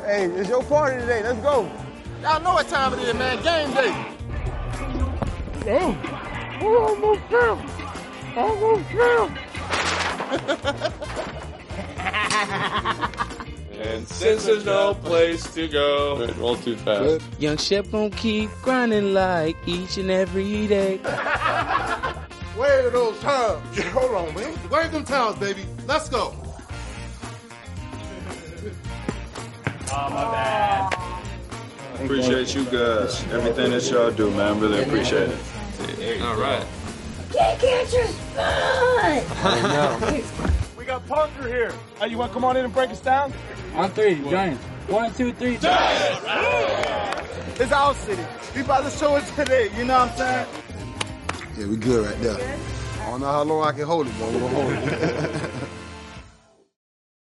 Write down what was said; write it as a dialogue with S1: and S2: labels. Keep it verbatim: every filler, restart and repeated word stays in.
S1: Hey, it's your party today. Let's go.
S2: Y'all know what time it is, man. Game day.
S1: Damn. We almost there. Almost there.
S3: And since there's no place to go, it roll too fast. Good.
S4: Young Shep gon' keep grinding like each and every day.
S2: Where are those times? Hold on, man. Where are them times, baby? Let's go.
S5: Oh, my bad.
S3: Appreciate you guys. Everything that y'all do, man. Really appreciate it. All right.
S6: Can't catch us fun.
S1: We got Parker here. Hey, you want to come on in and break us down?
S4: On three, Giants. One, two, three, Giants!
S1: It's our city. We about to show it today. You know what I'm saying?
S2: Yeah, we good right there. I don't know how long I can hold it, but we're going to hold it.